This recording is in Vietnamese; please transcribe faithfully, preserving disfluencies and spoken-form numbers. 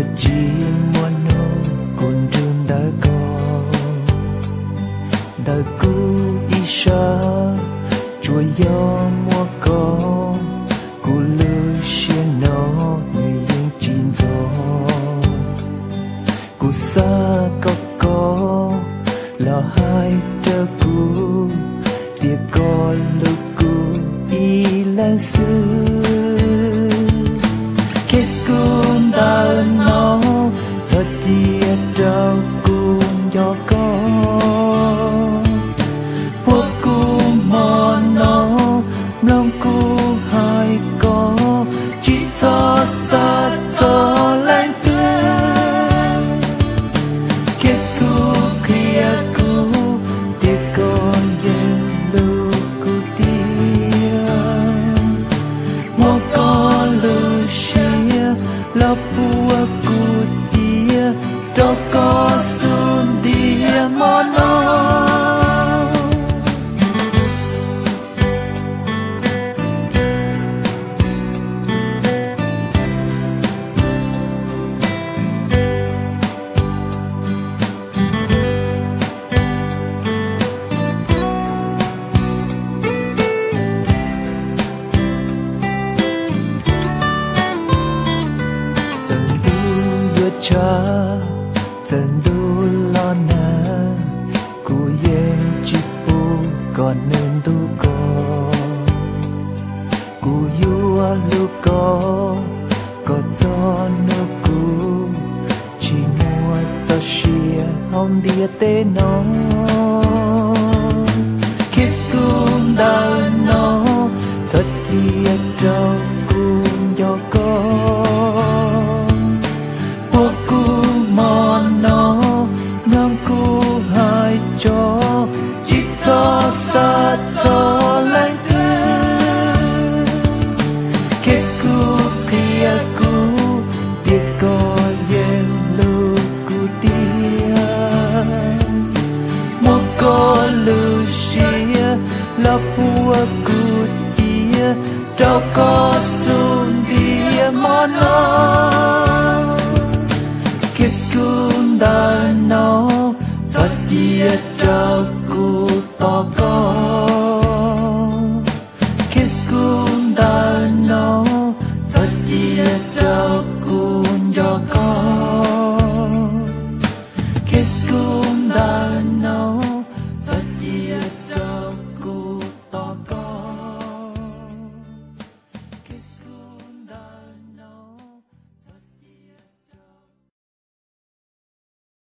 chỉ muốn nó còn đường đã có đã cũ ý xa chùa gió mua có cú lư xuyên nó như yên chín gió cú xa có có là hai trở cú tia có lưu cú ý lan xưa kết cuốn ta nó thật tia trao cuốn gió có phố cú mò nó lòng cú hai có chỉ cho xa cho lạnh tương kết cú kia cú tia con yên lưu cú tia một con lưu xia la bua cú tia cho có xuân dia mò nó cha dần du lo na cú yên chỉ bu còn nên tu có cú yua lu có có cho nó cú chỉ mua cho xia hông dia tê nó kiss cung đau nó thật chia trao cung do có chỉ cho xa cho lạnh thương kết cú kia cú biết có yên lưu cú tia một con lưu xia là bua cú tia trao có xuân dia mò nó